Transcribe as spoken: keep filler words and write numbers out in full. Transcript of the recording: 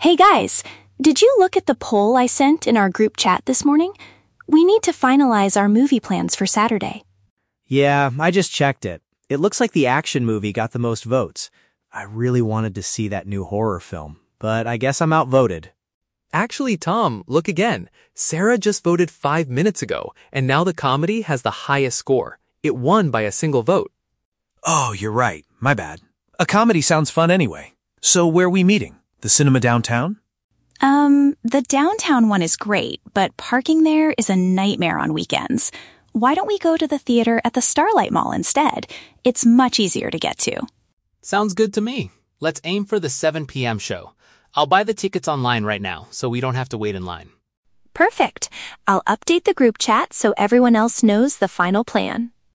Hey guys, did you look at the poll I sent in our group chat this morning? We need to finalize our movie plans for Saturday. Yeah, I just checked it. It looks like the action movie got the most votes. I really wanted to see that new horror film, but I guess I'm outvoted. Actually, Tom, look again. Sarah just voted five minutes ago, and now the comedy has the highest score. It won by a single vote. Oh, you're right. My bad. A comedy sounds fun anyway. So where are we meeting? The cinema downtown? Um, the downtown one is great, but parking there is a nightmare on weekends. Why don't we go to the theater at the Starlight Mall instead? It's much easier to get to. Sounds good to me. Let's aim for the seven p.m. show. I'll buy the tickets online right now, so we don't have to wait in line. Perfect. I'll update the group chat so everyone else knows the final plan.